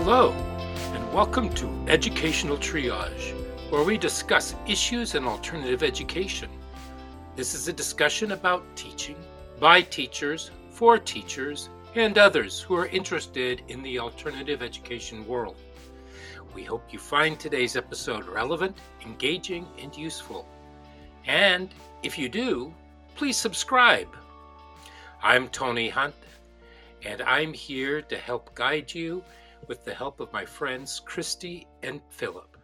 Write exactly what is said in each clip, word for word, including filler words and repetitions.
Hello, and welcome to Educational Triage, where we discuss issues in alternative education. This is a discussion about teaching, by teachers, for teachers, and others who are interested in the alternative education world. We hope you find today's episode relevant, engaging, and useful. And if you do, please subscribe. I'm Tony Hunt, and I'm here to help guide you with the help of my friends Christy and Philip.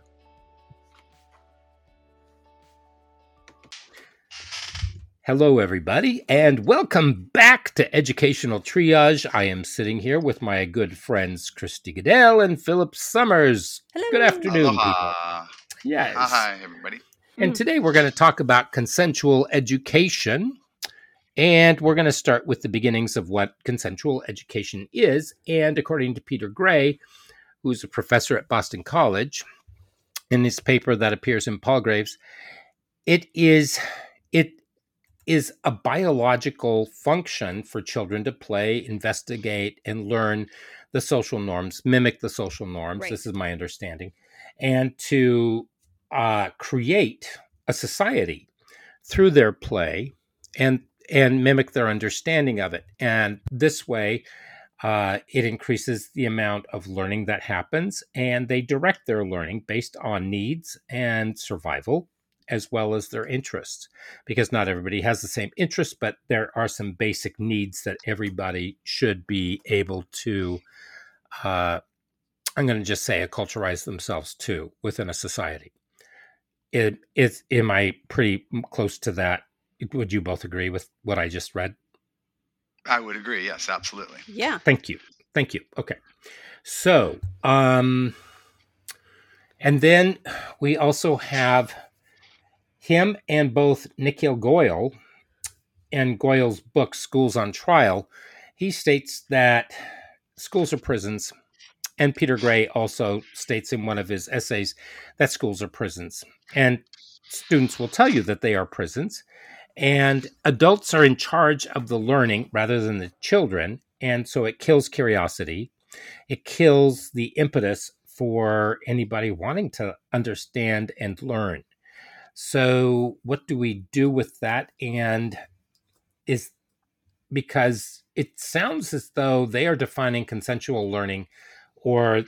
Hello, everybody, and welcome back to Educational Triage. I am sitting here with my good friends Christy Goodell and Philip Summers. Hello. Good afternoon, Aloha. people. Yes. Hi, everybody. And today we're going to talk about consensual education. And we're going to start with the beginnings of what consensual education is. And according to Peter Gray, who's a professor at Boston College, in his paper that appears in Palgrave's, it is it is a biological function for children to play, investigate, and learn the social norms, mimic the social norms. Right. This is my understanding, and to uh, create a society through their play and and mimic their understanding of it. And this way, uh, it increases the amount of learning that happens, and they direct their learning based on needs and survival, as well as their interests, because not everybody has the same interests, but there are some basic needs that everybody should be able to, uh, I'm going to just say, acculturize themselves to within a society. It, it, am I pretty close to that? Would you both agree with what I just read? I would agree. Yes, absolutely. Yeah. Thank you. Thank you. Okay. So, um, and then we also have him and both Nikhil Goyal in Goyal's book, Schools on Trial. He states that schools are prisons. And Peter Gray also states in one of his essays that schools are prisons. And students will tell you that they are prisons. And adults are in charge of the learning rather than the children. And so it kills curiosity. It kills the impetus for anybody wanting to understand and learn. So what do we do with that? And is because it sounds as though they are defining consensual learning, or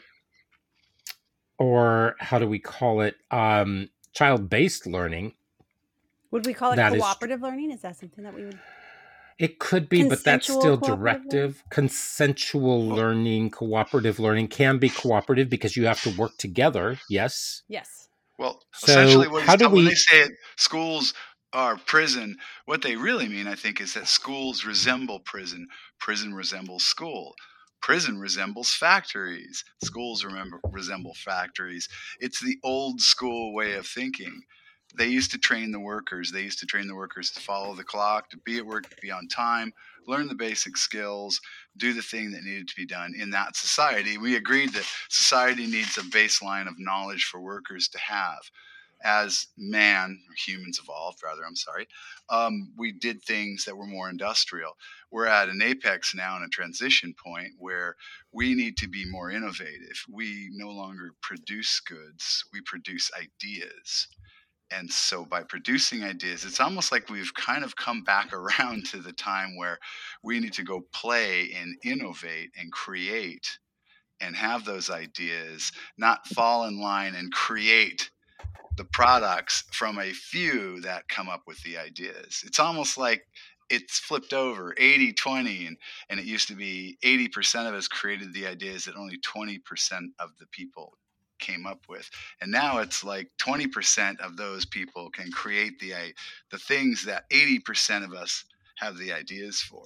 or how do we call it? Um, child-based learning. Would we call it That is- cooperative learning? Is that something that we would? It could be, but that's Consensual still cooperative directive. Consensual learning, cooperative learning can be cooperative because you have to work together. Yes. Yes. Well, So essentially, what how he's do ta- when we- they say schools are prison, what they really mean, I think, is that schools resemble prison. Prison resembles school. Prison resembles factories. Schools remember, resemble factories. It's the old school way of thinking. They used to train the workers. They used to train the workers to follow the clock, to be at work, to be on time, learn the basic skills, do the thing that needed to be done in that society. We agreed that society needs a baseline of knowledge for workers to have. As man, or humans evolved, rather, I'm sorry, um, we did things that were more industrial. We're at an apex now and a transition point where we need to be more innovative. We no longer produce goods, we produce ideas. And so by producing ideas, it's almost like we've kind of come back around to the time where we need to go play and innovate and create and have those ideas, not fall in line and create the products from a few that come up with the ideas. It's almost like it's flipped over eighty twenty, and, and it used to be eighty percent of us created the ideas that only twenty percent of the people came up with. And now it's like twenty percent of those people can create the the things that eighty percent of us have the ideas for.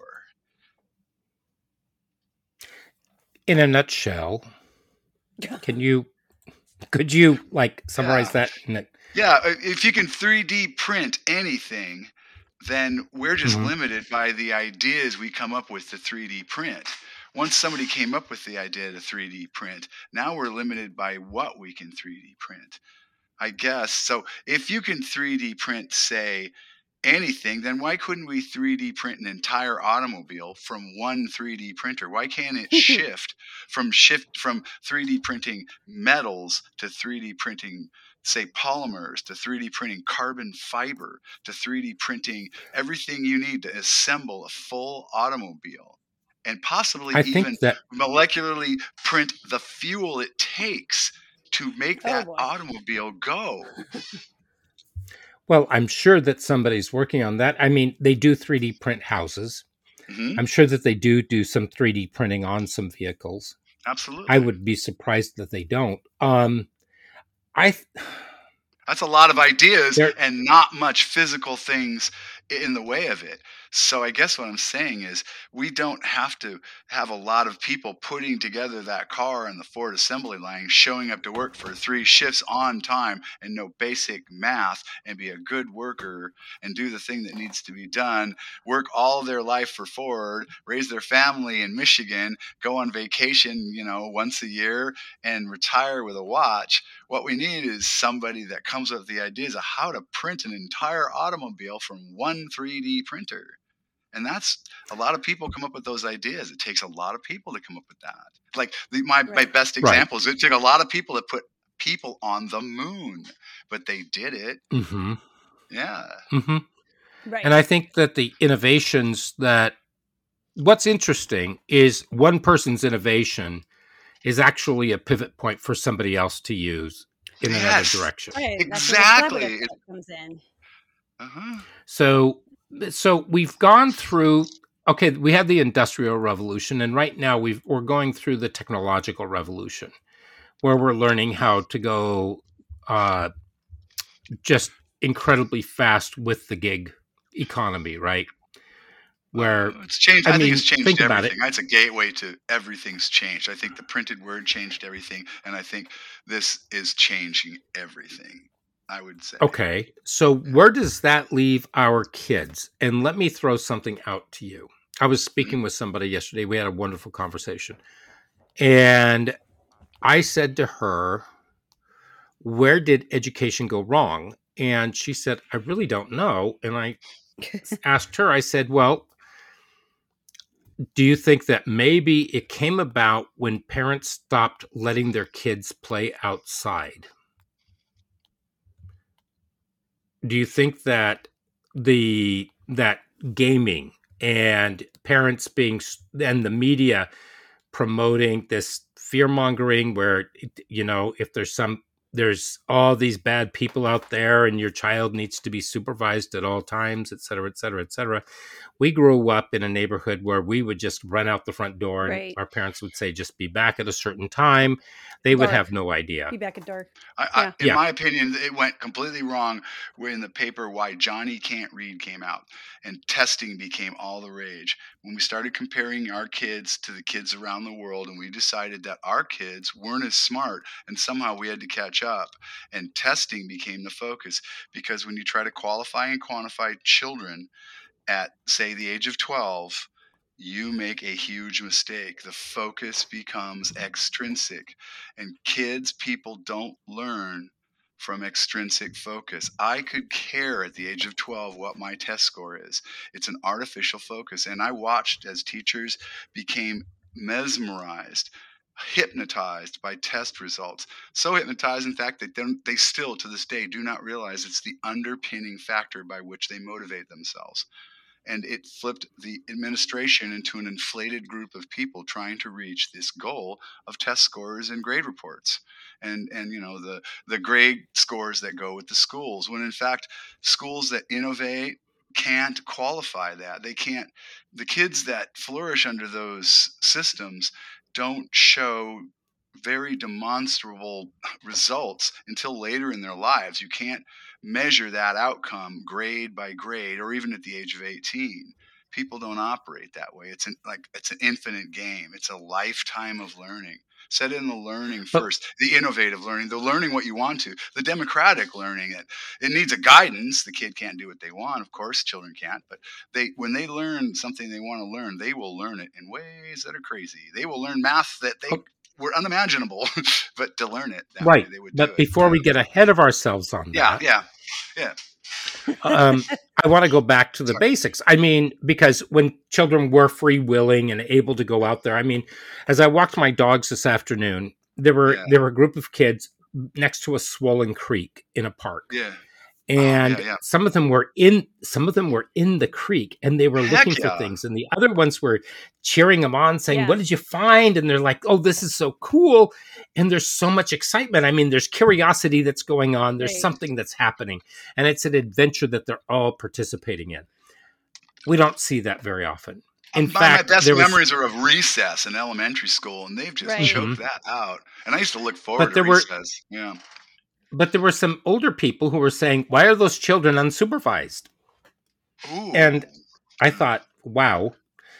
In a nutshell, can you could you like summarize Yeah. that? In a, Yeah, if you can three D print anything, then we're just Mhm. limited by the ideas we come up with to three D print. Once somebody came up with the idea to three D print, now we're limited by what we can three D print, I guess. So if you can three D print, say, anything, then why couldn't we three D print an entire automobile from one three D printer? Why can't it shift from shift from three D printing metals to three D printing, say, polymers, to three D printing carbon fiber, to three D printing everything you need to assemble a full automobile, and possibly I even think that molecularly print the fuel it takes to make Oh that boy. automobile go? well, I'm sure that somebody's working on that. I mean, they do three D print houses. hmm I'm sure that they do do some three D printing on some vehicles. Absolutely. I would be surprised that they don't. Um, I th- That's a lot of ideas there. and not much physical things in the way of it. So I guess what I'm saying is we don't have to have a lot of people putting together that car in the Ford assembly line, showing up to work for three shifts on time and know basic math and be a good worker and do the thing that needs to be done, work all their life for Ford, raise their family in Michigan, go on vacation, you know, once a year and retire with a watch. What we need is somebody that comes up with the ideas of how to print an entire automobile from one three D printer. And that's a lot of people come up with those ideas. It takes a lot of people to come up with that. Like the, my, my Right. best Right. example is it took a lot of people to put people on the moon, but they did it. Mm-hmm. Yeah. Mm-hmm. Right. And I think that the innovations that what's interesting is one person's innovation is actually a pivot point for somebody else to use in Yes. another direction. Right. Exactly. That's where the collaborative It- part comes in. Uh-huh. So, so we've gone through. Okay, we had the Industrial Revolution, and right now we've we're going through the technological revolution, where we're learning how to go uh, just incredibly fast with the gig economy, right? Where Uh, it's changed. I I, think mean, it's changed think about it. everything. It's a gateway to everything's changed. I think the printed word changed everything, and I think this is changing everything, I would say. Okay, so where does that leave our kids? And let me throw something out to you. I was speaking with somebody yesterday. We had a wonderful conversation. And I said to her, where did education go wrong? And she said, I really don't know. And I asked her, I said, well, do you think that maybe it came about when parents stopped letting their kids play outside? Do you think that the that gaming and parents being and the media promoting this fear mongering where, you know, if there's some there's all these bad people out there and your child needs to be supervised at all times, et cetera, et cetera, et cetera. We grew up in a neighborhood where we would just run out the front door and Right. our parents would say, just be back at a certain time. They would Dark. have no idea. Be back at dark. I, Yeah. I, in Yeah. my opinion, it went completely wrong when the paper Why Johnny Can't Read came out and testing became all the rage. When we started comparing our kids to the kids around the world, and we decided that our kids weren't as smart and somehow we had to catch up, and testing became the focus. Because when you try to qualify and quantify children at, say, the age of twelve, you make a huge mistake. The focus becomes extrinsic, and kids, people don't learn from extrinsic focus. I could care at the age of twelve what my test score is. It's an artificial focus. And I watched as teachers became mesmerized, hypnotized by test results. So hypnotized, in fact, that they, they still to this day do not realize it's the underpinning factor by which they motivate themselves. And it flipped the administration into an inflated group of people trying to reach this goal of test scores and grade reports, and and you know the the grade scores that go with the schools. When in fact, schools that innovate can't qualify that. They can't. The kids that flourish under those systems don't show very demonstrable results until later in their lives. You can't measure that outcome grade by grade, or even at the age of eighteen. People don't operate that way. It's an like it's an infinite game. It's a lifetime of learning. Set in the learning But- first, the innovative learning, the learning what you want to, the democratic learning. It it needs a guidance. The kid can't do what they want, of course. Children can't, but they when they learn something they want to learn, they will learn it in ways that are crazy. They will learn math that they Oh. were unimaginable, but to learn it that Right. way, they would do But it. before we get ahead of ourselves on Yeah, that, yeah, yeah. um, I want to go back to the Sorry. basics. I mean, because when children were free willing and able to go out there, I mean, as I walked my dogs this afternoon, there were Yeah. there were a group of kids next to a swollen creek in a park. Yeah. And Oh, yeah, yeah. some of them were in some of them were in the creek, and they were Heck looking for yeah. things, and the other ones were cheering them on, saying, Yeah. "What did you find?" And they're like, "Oh, this is so cool!" And there's so much excitement. I mean, there's curiosity that's going on. There's Right. something that's happening, and it's an adventure that they're all participating in. We don't see that very often. In my, fact, my best there was, memories are of recess in elementary school, and they've just Right. choked Mhm. that out. And I used to look forward but to there were recess. Yeah. but there were some older people who were saying, "Why are those children unsupervised?" Ooh. And I thought, wow,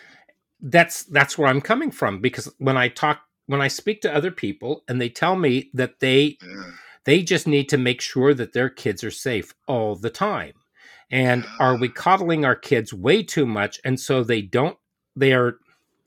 that's that's where I'm coming from, because when I talk when I speak to other people and they tell me that they Yeah. they just need to make sure that their kids are safe all the time. And Yeah. are we coddling our kids way too much, and so they don't they are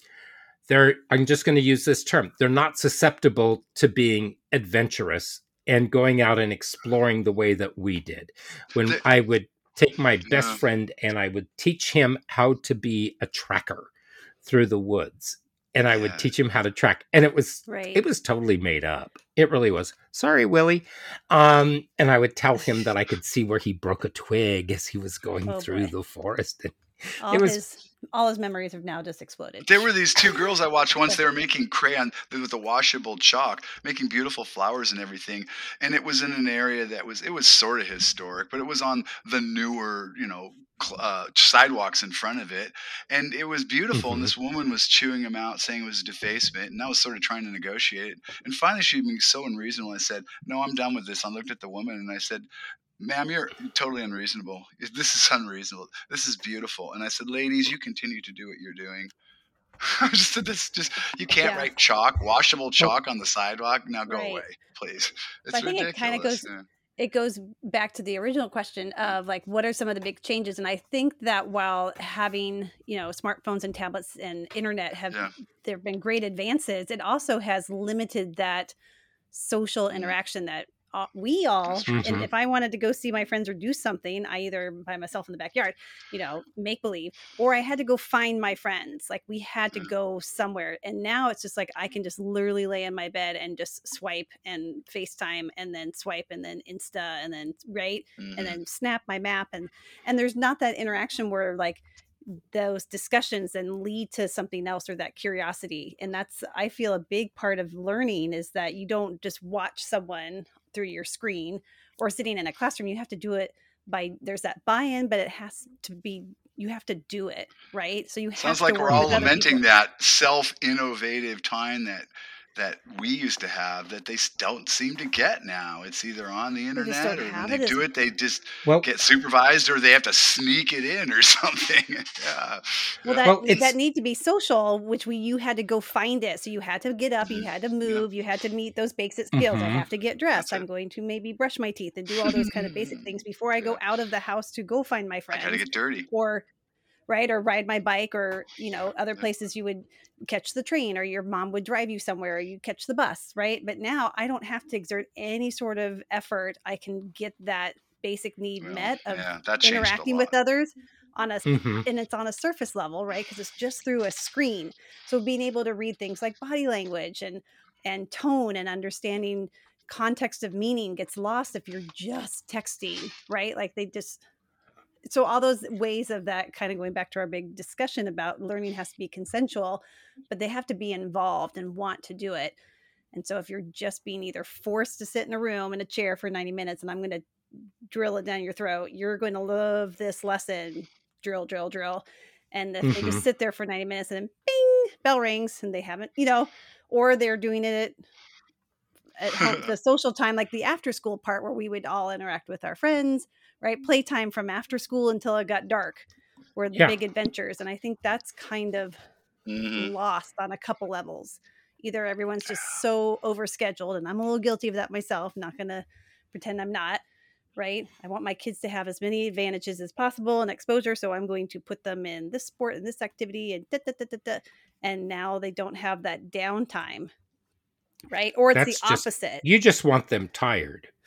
they're I'm just going to use this term. They're not susceptible to being adventurous and going out and exploring the way that we did. When The- I would take my best Yeah. friend and I would teach him how to be a tracker through the woods, and I would Yeah. teach him how to track, and it was Right. it was totally made up. It really was. Sorry, Willie. Um, and I would tell him that I could see where he broke a twig as he was going Oh, through boy. the forest. And all it was- his all his memories have now just exploded. There were these two girls I watched once. They were making crayon with the washable chalk, making beautiful flowers and everything. And it was in an area that was it was sort of historic, but it was on the newer, you know, cl- uh, sidewalks in front of it. And it was beautiful. Mhm. And this woman was chewing them out, saying it was a defacement. And I was sort of trying to negotiate it. And finally, she was so unreasonable. I said, "No, I'm done with this." I looked at the woman and I said, "Ma'am, you're totally unreasonable. This is unreasonable. This is beautiful." And I said, "Ladies, you continue to do what you're doing." I just said, "This just you can't Yeah. write chalk, washable chalk on the sidewalk. Now go Right. away, please." It's I think it ridiculous. kinda goes- yeah. It goes back to the original question of like, what are some of the big changes? And I think that while having, you know, smartphones and tablets and internet have, Yeah. there have been great advances, it also has limited that social Mhm. interaction that uh, we all, That's true. and Mhm. if I wanted to go see my friends or do something, I either by myself in the backyard, you know, make believe, or I had to go find my friends. Like we had to Mm. go somewhere. And now it's just like I can just literally lay in my bed and just swipe and FaceTime and then swipe and then Insta and then right Mhm. and then snap my map, and and there's not that interaction where like those discussions then lead to something else or that curiosity. And that's, I feel, a big part of learning is that you don't just watch someone through your screen or sitting in a classroom. You have to do it by, there's that buy-in, but it has to be, you have to do it, right? So you have Sounds to like work we're all with other lamenting people. that self-innovative time that that we used to have that they s- don't seem to get now. It's either on the They just internet don't or when have they it as- do it, they just Well, get supervised or they have to sneak it in or something. yeah. Well, Yeah. that Well, it's- that need to be social, which we you had to go find it. So you had to get up, you had to Yeah. move, you had to meet those basic skills. I Mhm. have to get dressed. That's I'm it. going to maybe brush my teeth and do all those kind of basic things before I go out of the house to go find my I friends. gotta get dirty. Or right, or ride my bike, or you know, other places you would catch the train, or your mom would drive you somewhere, or you catch the bus, right? But now I don't have to exert any sort of effort. I can get that basic need Well, met of yeah, that changed a interacting lot. with others on a Mhm. and it's on a surface level, right? Because it's just through a screen. So being able to read things like body language and and tone and understanding context of meaning gets lost if you're just texting, right? Like they just, so all those ways of that, kind of going back to our big discussion about learning has to be consensual, but they have to be involved and want to do it. And so if you're just being either forced to sit in a room in a chair for ninety minutes and I'm going to drill it down your throat, you're going to love this lesson, drill, drill, drill. And if they Mhm. just sit there for ninety minutes and then bing, bell rings and they haven't, you know, or they're doing it at home, the social time, like the after school part where we would all interact with our friends, right? Playtime from after school until it got dark were the Yeah. big adventures. And I think that's kind of Mhm. lost on a couple levels. Either everyone's just so overscheduled, and I'm a little guilty of that myself, not going to pretend I'm not, right? I want my kids to have as many advantages as possible and exposure, so I'm going to put them in this sport and this activity and da, da, da, da, da. And now they don't have that downtime, right? Or it's That's the just- opposite. You just want them tired.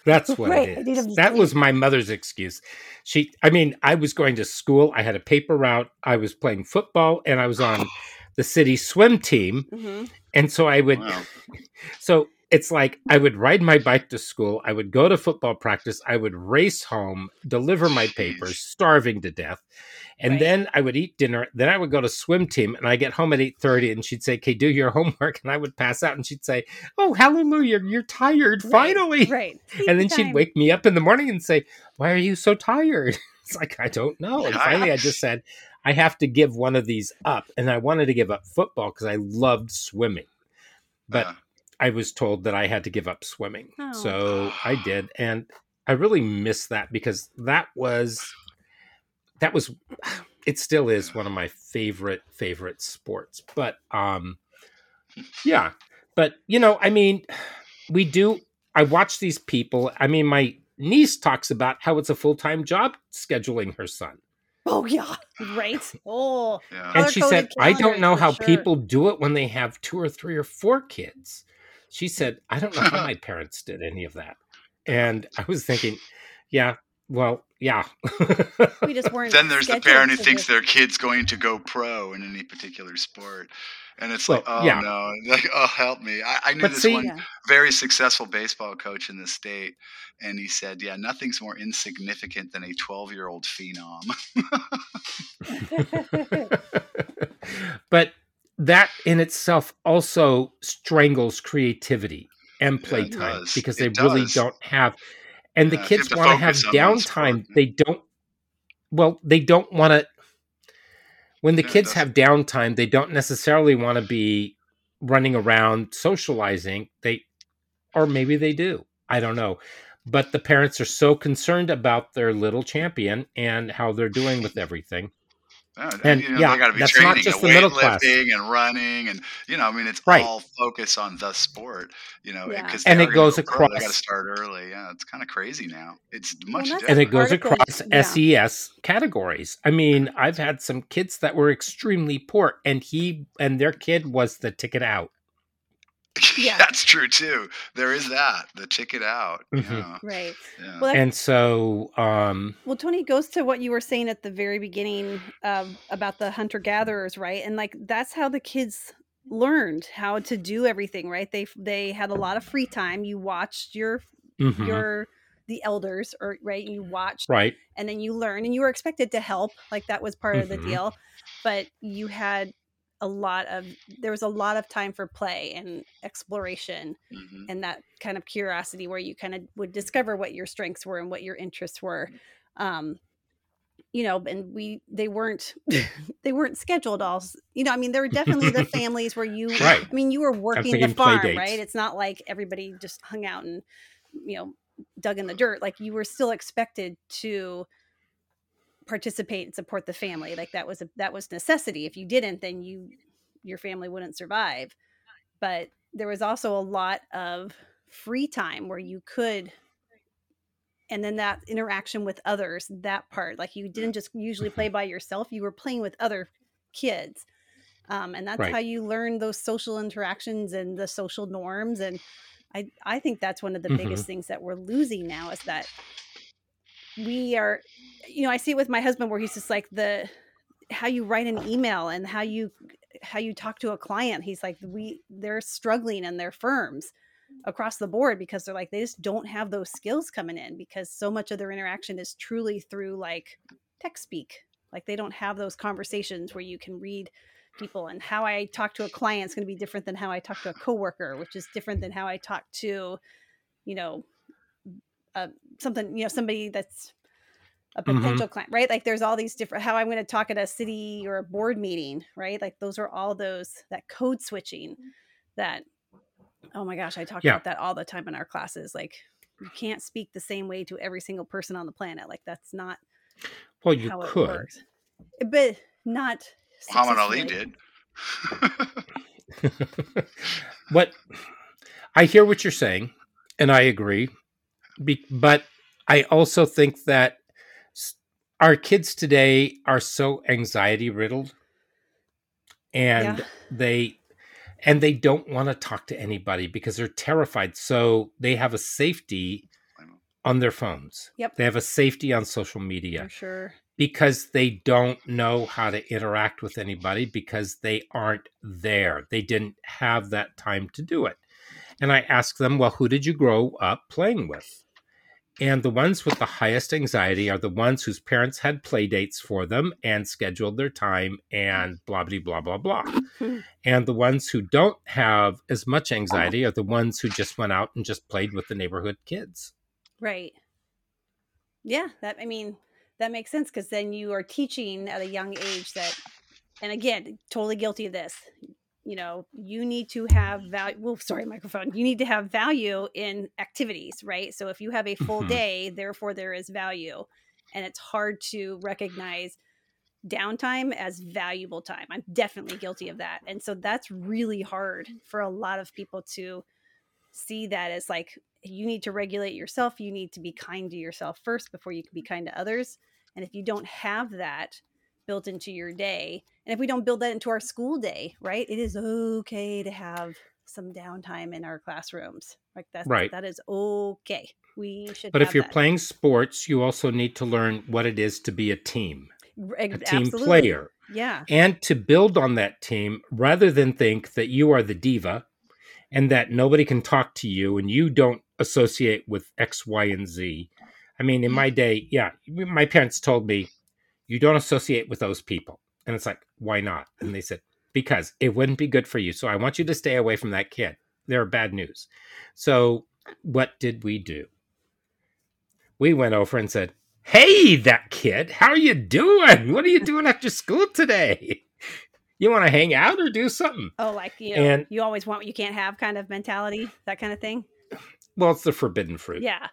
That's what Right, it I need is. him to That was sleep. my mother's excuse. She, I mean, I was going to school. I had a paper route. I was playing football, and I was on the city swim team. hmm And so I would, Wow. so it's like I would ride my bike to school. I would go to football practice. I would race home, deliver my papers, Jeez. starving to death. And Right. then I would eat dinner. Then I would go to swim team, and I get home at eight thirty, and she'd say, "Okay, do your homework." And I would pass out, and she'd say, "Oh, hallelujah, you're tired, Right, finally." right. And then Sleepy she'd time. wake me up in the morning and say, "Why are you so tired?" It's like, I don't know. And finally I just said, I have to give one of these up. And I wanted to give up football because I loved swimming. But Uh, I was told that I had to give up swimming. Oh. So I did. And I really miss that because that was, that was, it still is one of my favorite, favorite sports. But um, yeah. But, you know, I mean, we do, I watch these people. I mean, my niece talks about how it's a full-time job scheduling her son. Oh yeah, right. Oh, yeah. And she said, color-coded I don't calendars know for how sure. people do it when they have two or three or four kids. She said, I don't know how my parents did any of that. And I was thinking, yeah, well, yeah. We just weren't. Then there's the scheduled parent who to thinks do- their kid's going to go pro in any particular sport. And it's Well, like, oh yeah. no, like, oh, help me. I, I knew But this see- one Yeah. very successful baseball coach in the state. And he said, yeah, nothing's more insignificant than a twelve year old phenom. But that in itself also strangles creativity and Yeah, it playtime does. because It they really does. don't have, and the Yeah, if you kids have to want to have focus on one sport. downtime. They don't, well, they don't want to, when the Yeah, it kids does. have downtime, they don't necessarily want to be running around socializing. They, or maybe they do. I don't know. But the parents are so concerned about their little champion and how they're doing with everything. Yeah, And, you know, yeah, they got to be that's training not just and the middle class. weightlifting and running, and you know, I mean, it's Right. all focused on the sport. You know, Yeah. because And they it are gonna goes go pro, they got to across- start early. Yeah, it's kind of crazy now. It's Well, much that's different. And it goes article- across yeah. S E S categories. I mean, I've had some kids that were extremely poor, and he and their kid was the ticket out. Yeah. That's true too. There is that the ticket out. Mhm. Yeah, Right. yeah. Well, that's, And so, um, well, Tony, it goes to what you were saying at the very beginning um, about the hunter gatherers, right? And like that's how the kids learned how to do everything, right? They they had a lot of free time. You watched your mhm, your the elders, or right? You watched, right. and then you learn, and you were expected to help. Like that was part of the Mhm. deal, but you had a lot of there was a lot of time for play and exploration Mhm. and that kind of curiosity where you kind of would discover what your strengths were and what your interests were. Um, you know, and we they weren't they weren't scheduled all. s- You know, I mean, there were definitely the families where you, Right. I mean, you were working the thinking play farm, dates. right? It's not like everybody just hung out and you know dug in the dirt. Like you were still expected to participate and support the family. Like that was a that was necessity. If you didn't, then you your family wouldn't survive. But there was also a lot of free time where you could, and then that interaction with others, that part, like you didn't just usually play by yourself, you were playing with other kids. Um, and that's Right. how you learn those social interactions and the social norms. And I, I think that's one of the Mhm. biggest things that we're losing now is that we are, you know, I see it with my husband where he's just like the, how you write an email and how you, how you talk to a client. He's like, we, they're struggling in their firms across the board because they're like, they just don't have those skills coming in because so much of their interaction is truly through like tech speak. Like they don't have those conversations where you can read people, and how I talk to a client is going to be different than how I talk to a coworker, which is different than how I talk to, you know, uh, something, you know, somebody that's a Mhm. potential client, right? Like there's all these different, how I'm going to talk at a city or a board meeting, right? Like those are all those, that code switching that, oh my gosh, I talk Yeah. about that all the time in our classes. Like you can't speak the same way to every single person on the planet. Like that's not Well, you how it could. works. But not Muhammad Ali successfully. did. What I hear what you're saying, and I agree. Be, but I also think that s- our kids today are so anxiety riddled, and Yeah. they and they don't want to talk to anybody because they're terrified. So they have a safety on their phones. Yep. They have a safety on social media For sure. because they don't know how to interact with anybody because they aren't there. They didn't have that time to do it. And I ask them, well, who did you grow up playing with? And the ones with the highest anxiety are the ones whose parents had play dates for them and scheduled their time and blah, blah, blah, blah, blah. And the ones who don't have as much anxiety are the ones who just went out and just played with the neighborhood kids. Right. Yeah, that I mean, that makes sense because then you are teaching at a young age that, and again, totally guilty of this. You know, you need to have value. Well, sorry, microphone. You need to have value in activities, right? So if you have a full Mhm. day, therefore there is value. And it's hard to recognize downtime as valuable time. I'm definitely guilty of that. And so that's really hard for a lot of people to see that as like, you need to regulate yourself. You need to be kind to yourself first before you can be kind to others. And if you don't have that built into your day, and if we don't build that into our school day, right, it is okay to have some downtime in our classrooms. Like that's Right. that is okay. We should. But have if you're that. playing sports, you also need to learn what it is to be a team, R- a team absolutely. player, Yeah. and to build on that team rather than think that you are the diva and that nobody can talk to you and you don't associate with X, Y, and Z. I mean, in my day, yeah, my parents told me, you don't associate with those people. And it's like, why not? And they said, because it wouldn't be good for you. So I want you to stay away from that kid. They're bad news. So what did we do? We went over and said, hey, that kid, how are you doing? What are you doing after school today? You want to hang out or do something? Oh, like, you know, And you always want what you can't have kind of mentality, that kind of thing. well, it's the forbidden fruit. Yeah.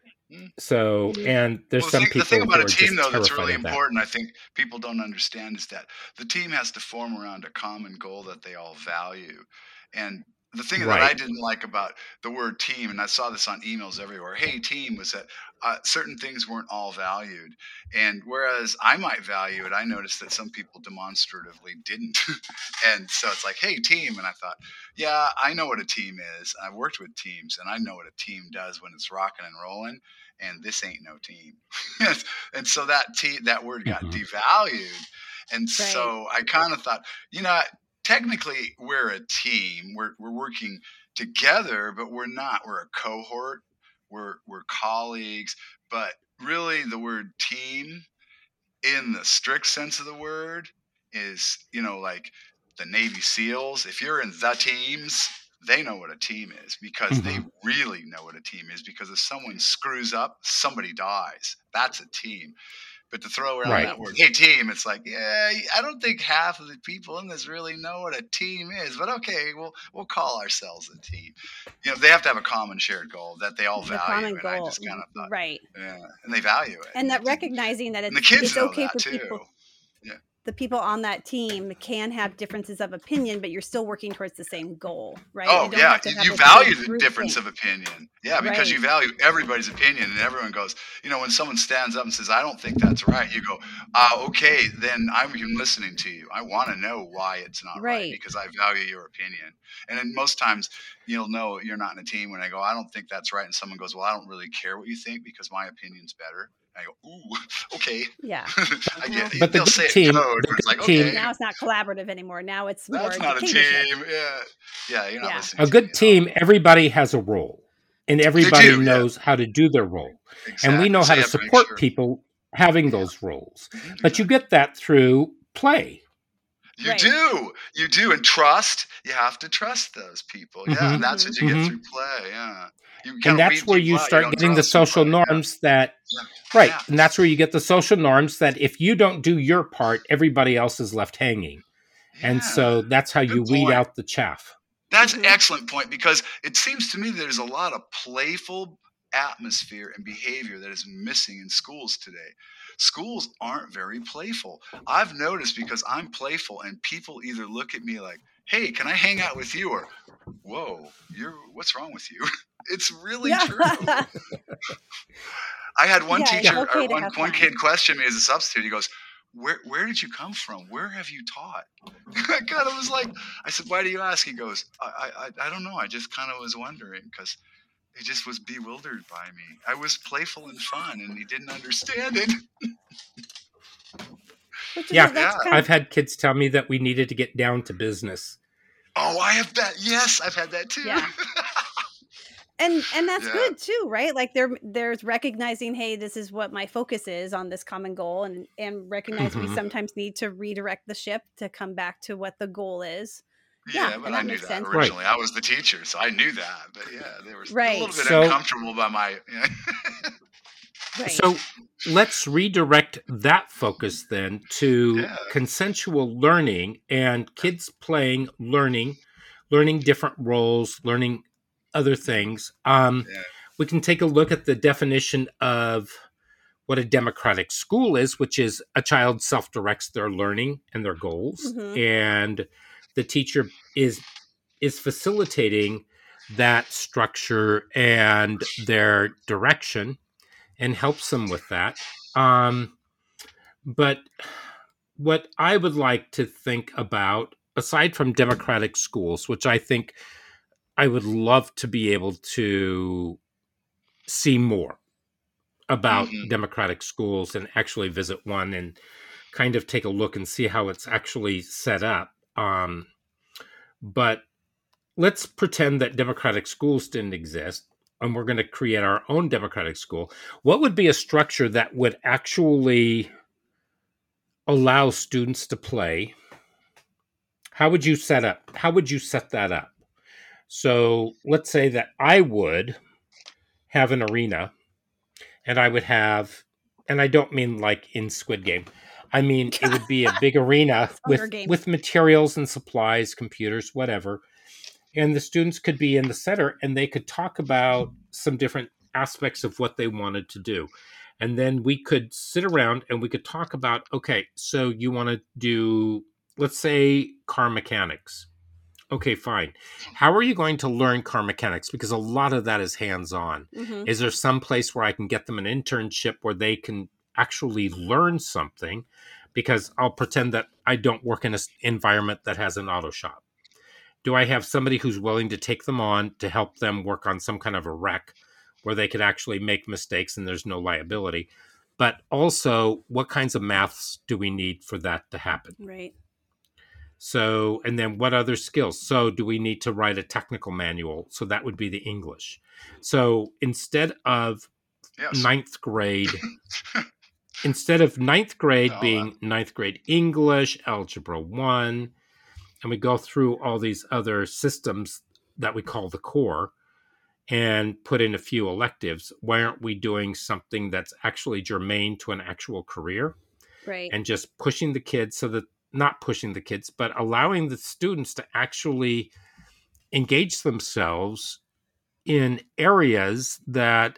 So, and there's Well, the some thing, people the thing who about are a team, just though, that's terrified really of that. important, I think people don't understand, is that the team has to form around a common goal that they all value. And the thing that I Right. didn't like about the word team, and I saw this on emails everywhere, hey, team, was that uh, certain things weren't all valued. And whereas I might value it, I noticed that some people demonstratively didn't. And so it's like, hey, team. And I thought, yeah, I know what a team is. I've worked with teams, and I know what a team does when it's rocking and rolling. And this ain't no team. And so that te- that word got Mhm. devalued. And Right. so I kind of thought, you know, technically we're a team. We're we're working together, but we're not. We're a cohort. We're we're colleagues. But really, the word team, in the strict sense of the word, is, you know, like the Navy SEALs. If you're in the teams, they know what a team is because they Mhm. really know what a team is, because if someone screws up, somebody dies. That's a team. But to throw around Right. that word, hey, team, it's like, yeah, I don't think half of the people in this really know what a team is. But okay, we'll we'll call ourselves a team. You know, they have to have a common shared goal that they all The value. common And goal. I just kind of thought, Right. yeah, and they value it. And that It didn't- recognizing that and the it's kids it's know okay that for too. people the people on that team can have differences of opinion, but you're still working towards the same goal, right? Oh, you don't yeah. have to You, have you a value big the group difference think. of opinion. Yeah, because you Right. value everybody's opinion, and everyone goes, you know, when someone stands up and says, I don't think that's right, you go, uh, okay, then I'm listening to you. I want to know why it's not right, Right. because I value your opinion. And then most times you'll know you're not in a team when I go, I don't think that's right. And someone goes, well, I don't really care what you think because my opinion's better. I go, ooh, okay. Yeah. I Well, get, But the they'll good say it team, code, the but it's good like, team, okay, now it's not collaborative anymore. Now it's more that's not a dictatorship. team. Yeah. Yeah, you're not Yeah. listening a to good me at team, all. everybody has a role and They everybody do, yeah. knows how to do their role. And we Exactly. know So how you to have to make support sure. people having Yeah. those roles. Mhm, But you exactly. get that through play. You Right. do. You do. And trust. You have to trust those people. Yeah. Mhm. And that's what Mhm. you get Mhm. through play. Yeah. You kind And of that's weed where you people out. You start don't getting the trust them social play. Yeah. norms that, Yeah. right. Yeah. And that's where you get the social norms that if you don't do your part, everybody else is left hanging. And Yeah. so that's how you Good weed point. out the chaff. That's Mhm. excellent point, because it seems to me there's a lot of playful atmosphere and behavior that is missing in schools today. Schools aren't very playful. I've noticed, because I'm playful, and people either look at me like, "Hey, can I hang out with you?" or "Whoa, you're what's wrong with you?" It's really Yeah. true. I had one Yeah, it's teacher, or okay to one have one fun. kid question me as a substitute. He goes, "Where where did you come from? Where have you taught?" I kind of was like, I said, "Why do you ask?" He goes, I I I I don't know. I just kind of was wondering, because he just was bewildered by me. I was playful and fun, and he didn't understand it. Which is Yeah, that's Yeah. kind I've of had kids tell me that we needed to get down to business. Oh, I have that. Yes, I've had that too. Yeah. and and that's Yeah. good too, right? Like there there's recognizing, hey, this is what my focus is on this common goal, and and recognize we Mhm. sometimes need to redirect the ship to come back to what the goal is. Yeah, Yeah, but and I that knew makes that sense. Right. originally. I was the teacher, so I knew that. But yeah, they were a little Right. bit So uncomfortable by my. Yeah. Right. so let's redirect that focus then to Yeah. consensual learning and kids playing, learning, learning different roles, learning other things. Um, Yeah. we can take a look at the definition of what a democratic school is, which is a child self-directs their learning and their goals, Mhm. and the teacher is is facilitating that structure and their direction and helps them with that. Um, but what I would like to think about, aside from democratic schools, which I think I would love to be able to see more about hmm democratic schools and actually visit one and kind of take a look and see how it's actually set up. Um, but let's pretend that democratic schools didn't exist and we're going to create our own democratic school. What would be a structure that would actually allow students to play? How would you set up? How would you set that up? So let's say that I would have an arena and I would have, and I don't mean like in Squid Game. I mean, it would be a big arena Hunger with Games. with materials and supplies, computers, whatever. And the students could be in the center and they could talk about some different aspects of what they wanted to do. And then we could sit around and we could talk about, okay, so you want to do, let's say, car mechanics. Okay, fine. How are you going to learn car mechanics? Because a lot of that is hands-on. Mhm. Is there some place where I can get them an internship where they can actually learn something? Because I'll pretend that I don't work in an environment that has an auto shop. Do I have somebody who's willing to take them on to help them work on some kind of a wreck where they could actually make mistakes and there's no liability? But also, what kinds of maths do we need for that to happen? Right. So, and then what other skills? So, do we need to write a technical manual? So, that would be the English. So, instead of Yes. ninth grade, instead of ninth grade Oh, being ninth grade English, Algebra one, and we go through all these other systems that we call the core and put in a few electives, why aren't we doing something that's actually germane to an actual career Right. and just pushing the kids so that, not pushing the kids, but allowing the students to actually engage themselves in areas that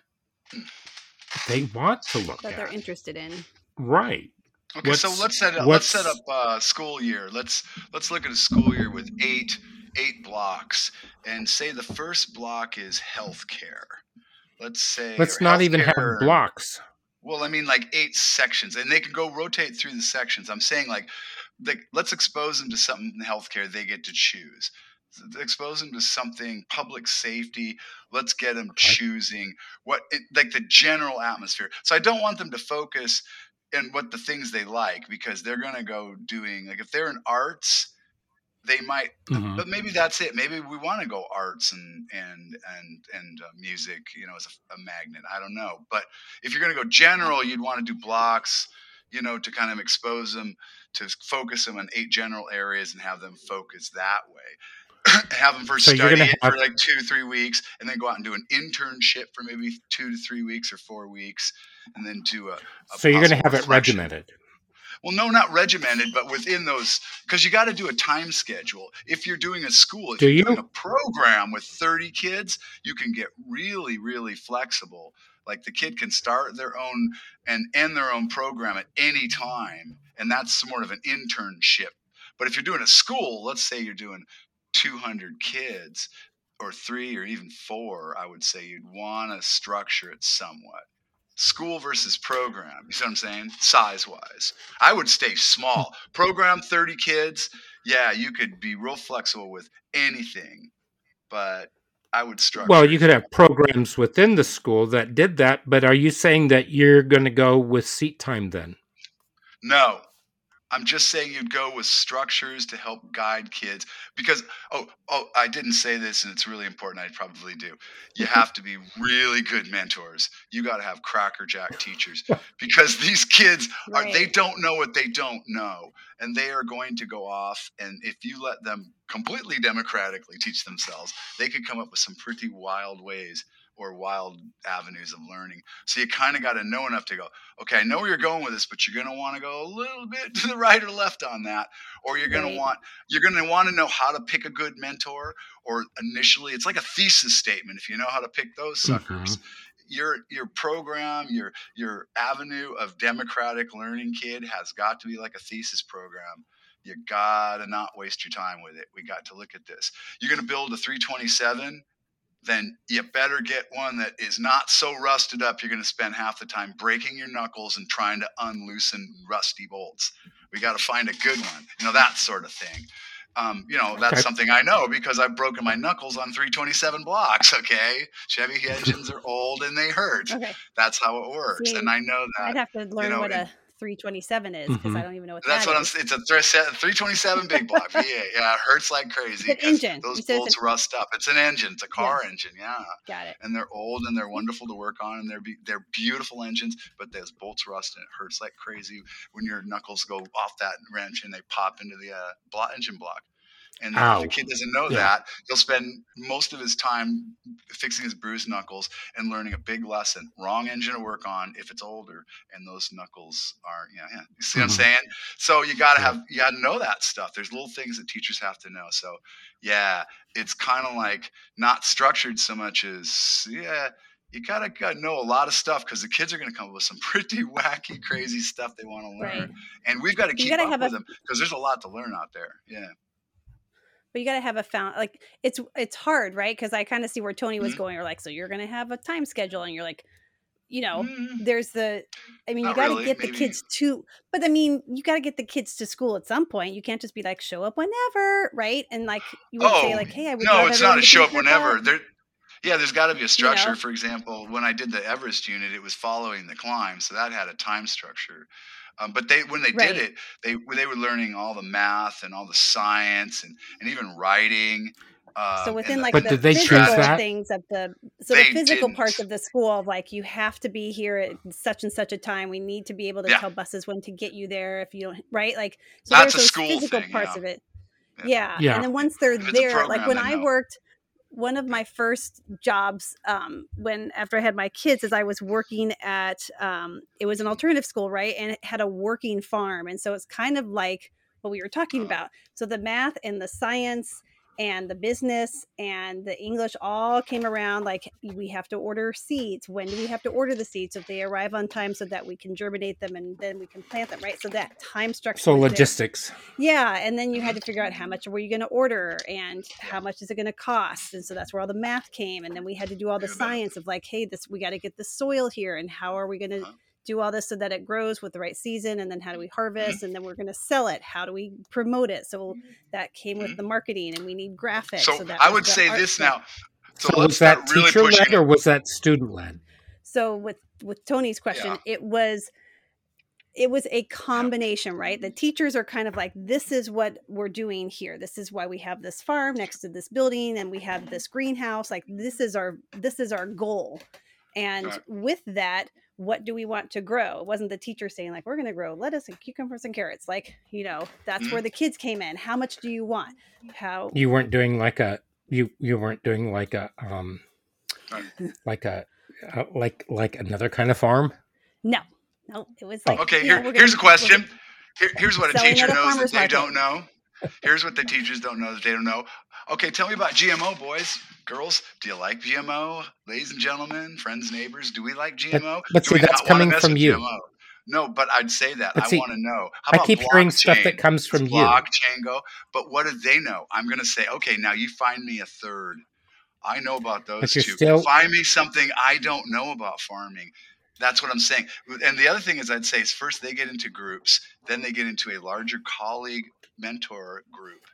they want to look That they're at. interested in. Right. Okay, so What's- let's set up. Let's set up uh, school year. Let's let's look at a school year with eight eight blocks, and say the first block is healthcare. Let's say Let's or not even have healthcare- blocks. Well, I mean, like eight sections, and they can go rotate through the sections. I'm saying, like, like let's expose them to something in healthcare they get to choose. Expose them to something public safety. Let's get them Okay. choosing what, it, like the general atmosphere. So I don't want them to focus in what the things they like, because they're gonna go doing, like, if they're in arts, they might. Mhm. But maybe that's it. Maybe we want to go arts and and and and uh, music, you know, as a, a magnet. I don't know. But if you're going to go general, you'd want to do blocks, you know, to kind of expose them, to focus them on eight general areas and have them focus that way. Have them first So you're study gonna it have- for like two, three weeks, and then go out and do an internship for maybe two to three weeks or four weeks, and then do a. a So you're going to possible have it reflection. regimented. Well, no, not regimented, but within those, because you got to do a time schedule. If you're doing a school, if Do you're you? doing a program with thirty kids, you can get really, really flexible. Like the kid can start their own and end their own program at any time. And that's more of an internship. But if you're doing a school, let's say you're doing two hundred kids or three or even four, I would say you'd want to structure it somewhat. School versus program. You see what I'm saying? Size wise. I would stay small. Program thirty kids. Yeah, you could be real flexible with anything. But I would structure. Well, you could have programs within the school that did that, but are you saying that you're going to go with seat time then? No. I'm just saying you'd go with structures to help guide kids because, oh, oh, I didn't say this and it's really important. I probably do. You have to be really good mentors. You got to have crackerjack teachers because these kids are, Right. they don't know what they don't know. And they are going to go off. And if you let them completely democratically teach themselves, they could come up with some pretty wild ways or wild avenues of learning. So you kind of got to know enough to go, okay, I know where you're going with this, but you're going to want to go a little bit to the right or left on that. Or you're going Right. to want, you're going to want to know how to pick a good mentor. Or initially, it's like a thesis statement. If you know how to pick those suckers, your your program, your your avenue of democratic learning, kid, has got to be like a thesis program. You gotta not waste your time with it. We got to look at this. You're going to build a three twenty-seven. Then you better get one that is not so rusted up you're going to spend half the time breaking your knuckles and trying to unloosen rusty bolts. We got to find a good one, you know, that sort of thing. Um, you know, that's Okay. something I know because I've broken my knuckles on three twenty-seven blocks, okay? Chevy engines are old and they hurt. Okay. That's how it works. See, And I know that. I'd have to learn know, what and- a three twenty-seven is because Mhm. I don't even know what That's that what I'm is. saying. It's a thre- three twenty-seven big block V eight. Yeah, it hurts like crazy It's an because engine. those You said it's bolts rust up. It's an engine. It's a car engine. Yeah. Got it. And they're old and they're wonderful to work on and they're be- they're beautiful engines, but those bolts rust and it hurts like crazy when your knuckles go off that wrench and they pop into the uh, block, engine block. And if Ow. the kid doesn't know Yeah. that, he'll spend most of his time fixing his bruised knuckles and learning a big lesson. Wrong engine to work on if it's older, and those knuckles are, yeah, yeah. You see what I'm Mhm. saying? So you gotta Yeah. have, you gotta know that stuff. There's little things that teachers have to know. So yeah, it's kind of like not structured so much as, yeah, you gotta, gotta know a lot of stuff because the kids are gonna come up with some pretty wacky, crazy stuff they want to learn, Right. and we've got to You keep gotta up have with a- them because there's a lot to learn out there. Yeah. But you got to have a found like it's it's hard, right? Because I kind of see where Tony was Mhm. going. Or like, so you're going to have a time schedule, and you're like, you know, Mm, there's the. I mean, you Not got to really, get the maybe- kids to, but I mean, you got to get the kids to school at some point. You can't just be like, show up whenever, right? And like, you would say Oh, like, hey, I would no, love it's everyone not a to show be up here, whenever. but- There, yeah, there's got to be a structure. know? For example, when I did the Everest unit, it was following the climb, so that had a time structure. Um, but they, when they Right. did it, they they were learning all the math and all the science and, and even writing. Um, So and within the- like But the did they choose physical that? things of the so They the physical didn't. parts of the school of like you have to be here at such and such a time. We need to be able to Yeah. tell buses when to get you there if you don't right like so That's there's a those school physical thing, parts yeah. of it. Yeah. Yeah. Yeah. And then once they're If it's a there, like program, when then I no. worked, one of my first jobs um, when after I had my kids is I was working at um, it was an alternative school, right? And it had a working farm. And so it's kind of like what we were talking Uh. about. So the math and the science and the business and the English all came around like we have to order seeds. When do we have to order the seeds so they arrive on time so that we can germinate them and then we can plant them, right? So that time structure. So was there. logistics. Yeah, and then you had to figure out how much were you going to order and how much is it going to cost, and so that's where all the math came. And then we had to do all the Yeah, that- science of like, hey, this we got to get the soil here, and how are we going to Uh-huh. do all this so that it grows with the right season, and then how do we Mm-hmm. harvest, and then we're going to sell it. How do we promote it? So that came with Mhm. the marketing, and we need graphics. So, So that I was would the say art this stuff. now. So, So let's was that start really teacher pushing led it. or was that student led? So with with Tony's question, Yeah. it was it was a combination, right? The teachers are kind of like, this is what we're doing here. This is why we have this farm next to this building and we have this greenhouse. Like this is our this is our goal. And Right. with that, what do we want to grow? It wasn't the teacher saying like, we're going to grow lettuce and cucumbers and carrots. Like, you know, that's Mhm. where the kids came in. How much do you want? How You weren't doing like a you you weren't doing like a um Right. like a uh, like like another kind of farm. no. No, it was like Okay, you here, know, we're here's gonna- a question. Here, here's what a Selling teacher at a knows that farmer's they market. don't know. Here's what the teachers don't know that they don't know. Okay, tell me about G M O, boys, girls. Do you like G M O, ladies and gentlemen, friends, neighbors? Do we like G M O? but Do see, we that's not wanna coming mess from with you. G M O? No, but I'd say that. But I see, want to know. How I about keep hearing stuff that blockchain? comes Does from you. blockchain go? But what do they know? I'm going to say, okay, now you find me a third. I know about those you're two. still- Find me something I don't know about farming. That's what I'm saying. And the other thing is I'd say is first they get into groups, then they get into a larger colleague mentor group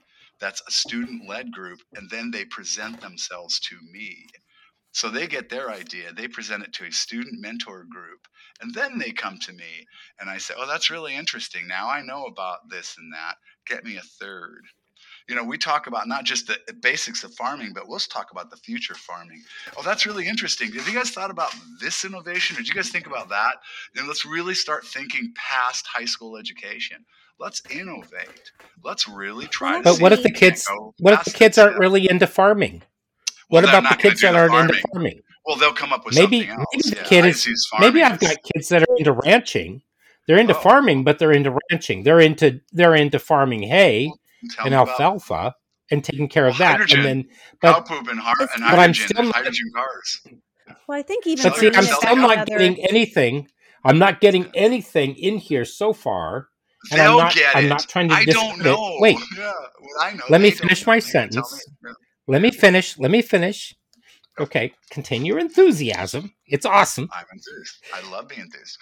that's a student-led group, and then they present themselves to me. So they get their idea, they present it to a student mentor group, and then they come to me, and I say, oh, that's really interesting. Now I know about this and that. Get me a third. You know, we talk about not just the basics of farming, but let's talk about the future of farming. Oh, that's really interesting. Have you guys thought about this innovation? Or did you guys think about that? And let's really start thinking past high school education. Let's innovate. Let's really try to But see what if if the we can kids, go what if the past kids that aren't step. really into farming? Well, What they're about the not going to kids do that the aren't into farming. farming? Well, they'll come up with Maybe, something else. maybe the Yeah, kid I is, just use maybe farming I've as got kids that are into ranching. They're into oh, farming, but they're into ranching. They're into, they're into farming hay tell and me about alfalfa and taking care well, of that. And hydrogen, then, cow but, poop and, har- But and but I'm hydrogen, still not, hydrogen cars. well, I think even but Sell see, your I'm farming sell still the affects not other. getting anything. I'm not getting anything in here so far. And I'm They'll not, get I'm it. not trying to I don't discredit. know. Wait, Yeah, well, I know. let me They don't finish know. my They gotta tell me. sentence. Yeah. Let me finish. Let me finish. Okay, continue your enthusiasm. It's awesome. I'm enthused. I love being enthused.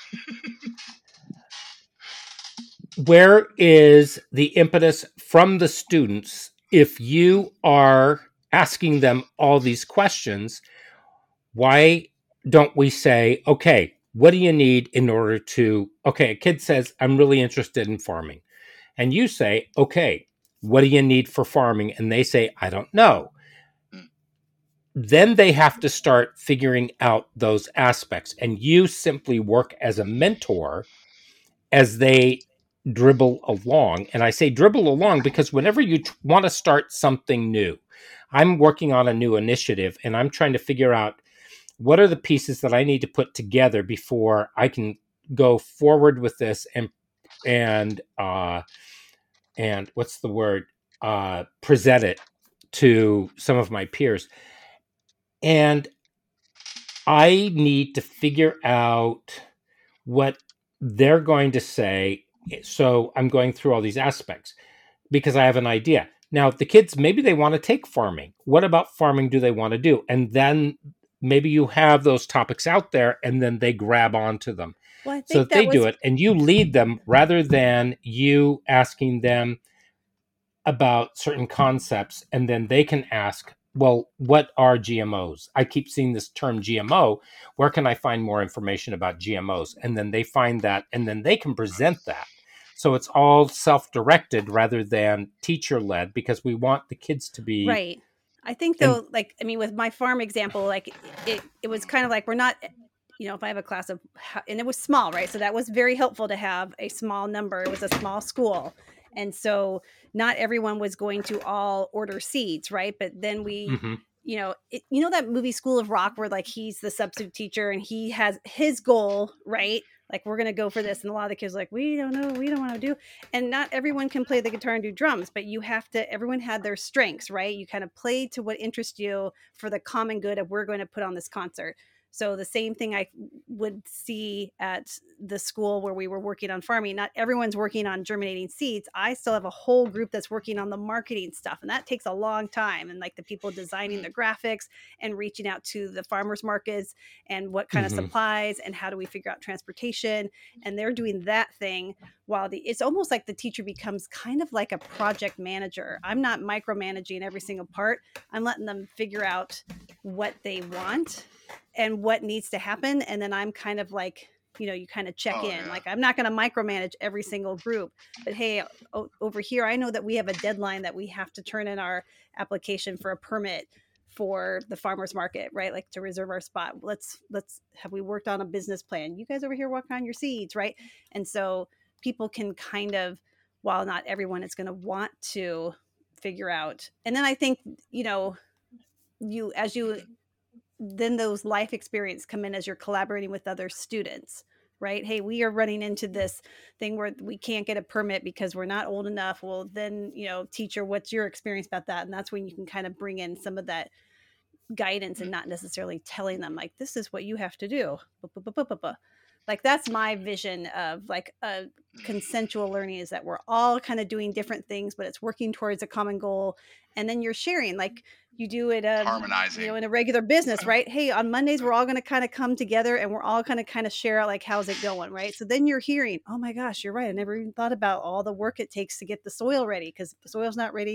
Where is the impetus from the students if you are asking them all these questions? Why don't we say, okay, what do you need in order to, okay, a kid says, I'm really interested in farming. And you say, okay, what do you need for farming? And they say, I don't know. Then they have to start figuring out those aspects. And you simply work as a mentor as they dribble along. And I say dribble along because whenever you t- want to start something new, I'm working on a new initiative and I'm trying to figure out what are the pieces that I need to put together before I can go forward with this and, and, uh, and what's the word, uh, present it to some of my peers. And I need to figure out what they're going to say. So I'm going through all these aspects because I have an idea. Now, the kids, maybe they want to take farming. What about farming do they want to do? And then maybe you have those topics out there and then they grab onto them. Well, I So think that they that do was it and you lead them rather than you asking them about certain concepts and then they can ask, well, what are G M Os? I keep seeing this term G M O. Where can I find more information about G M Os? And then they find that and then they can present that. So it's all self-directed rather than teacher-led because we want the kids to be right. I think and though, like, I mean, with my farm example, like it, it was kind of like, we're not, you know, if I have a class of, ho- and it was small, right? So that was very helpful to have a small number. It was a small school. And so not everyone was going to all order seeds, right? But then we, Mhm. you know, it, you know, that movie School of Rock where like he's the substitute teacher and he has his goal, right? Like, we're going to go for this. And a lot of the kids are like, we don't know, we don't want to do. And not everyone can play the guitar and do drums, but you have to, everyone had their strengths, right? You kind of played to what interests you for the common good of we're going to put on this concert. So the same thing I would see at the school where we were working on farming. Not everyone's working on germinating seeds. I still have a whole group that's working on the marketing stuff. And that takes a long time. And like the people designing the graphics and reaching out to the farmers markets and what kind Mhm. of supplies and how do we figure out transportation. And they're doing that thing while the, it's almost like the teacher becomes kind of like a project manager. I'm not micromanaging every single part. I'm letting them figure out what they want and what needs to happen. And then I'm kind of like, you know, you kind of check Oh, in. yeah. Like, I'm not going to micromanage every single group, but hey, o- over here, I know that we have a deadline that we have to turn in our application for a permit for the farmers market, right? Like to reserve our spot. Let's, let's have we worked on a business plan? You guys over here work on your seeds, right? And so people can kind of, while not everyone is going to want to figure out. And then I think, you know, you, as you, then those life experience come in as you're collaborating with other students, right? Hey, we are running into this thing where we can't get a permit because we're not old enough. Well, then, you know, teacher, what's your experience about that? And that's when you can kind of bring in some of that guidance and not necessarily telling them like, this is what you have to do. Like, that's my vision of like a consensual learning, is that we're all kind of doing different things, but it's working towards a common goal. And then you're sharing, like you do it, um, Harmonizing. you know, in a regular business, right? Hey, on Mondays, we're all going to kind of come together and we're all going to kind of share out like, how's it going, right? So then you're hearing, oh my gosh, you're right. I never even thought about all the work it takes to get the soil ready, because if the soil's not ready,